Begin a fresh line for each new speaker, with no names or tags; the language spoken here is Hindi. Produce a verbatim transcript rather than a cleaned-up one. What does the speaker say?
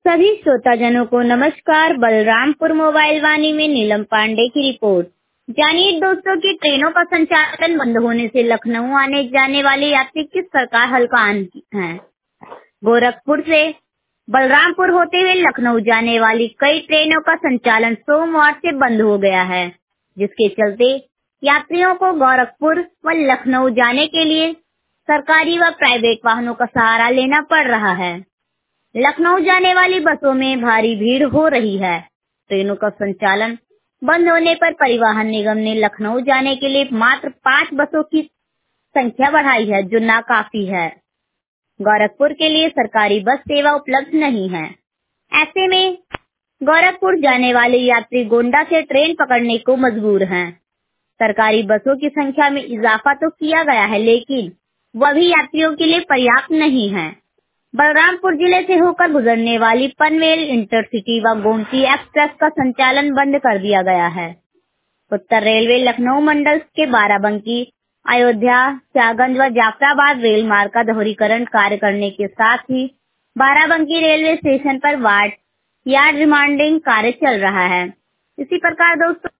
सभी श्रोताजनों को नमस्कार। बलरामपुर मोबाइल वाणी में नीलम पांडे की रिपोर्ट। जानिए दोस्तों कि ट्रेनों का संचालन बंद होने से लखनऊ आने जाने वाले यात्री किस प्रकार हलकान हैं। गोरखपुर से बलरामपुर होते हुए लखनऊ जाने वाली कई ट्रेनों का संचालन सोमवार से बंद हो गया है, जिसके चलते यात्रियों को गोरखपुर व लखनऊ जाने के लिए सरकारी व प्राइवेट वाहनों का सहारा लेना पड़ रहा है। लखनऊ जाने वाली बसों में भारी भीड़ हो रही है। ट्रेनों का संचालन बंद होने पर परिवहन निगम ने लखनऊ जाने के लिए मात्र पाँच बसों की संख्या बढ़ाई है, जो नाकाफी है। गोरखपुर के लिए सरकारी बस सेवा उपलब्ध नहीं है। ऐसे में गोरखपुर जाने वाले यात्री गोंडा से ट्रेन पकड़ने को मजबूर हैं। सरकारी बसों की संख्या में इजाफा तो किया गया है, लेकिन वह भी यात्रियों के लिए पर्याप्त नहीं है। बलरामपुर जिले से होकर गुजरने वाली पनवेल इंटरसिटी व गोमती एक्सप्रेस का संचालन बंद कर दिया गया है। उत्तर रेलवे लखनऊ मंडल के बाराबंकी, अयोध्या, शाहगंज व जाफराबाद रेल मार्ग का दोहरीकरण कार्य करने के साथ ही बाराबंकी रेलवे स्टेशन पर वार्ड यार्ड रिमांडिंग कार्य चल रहा है। इसी प्रकार दोस्तों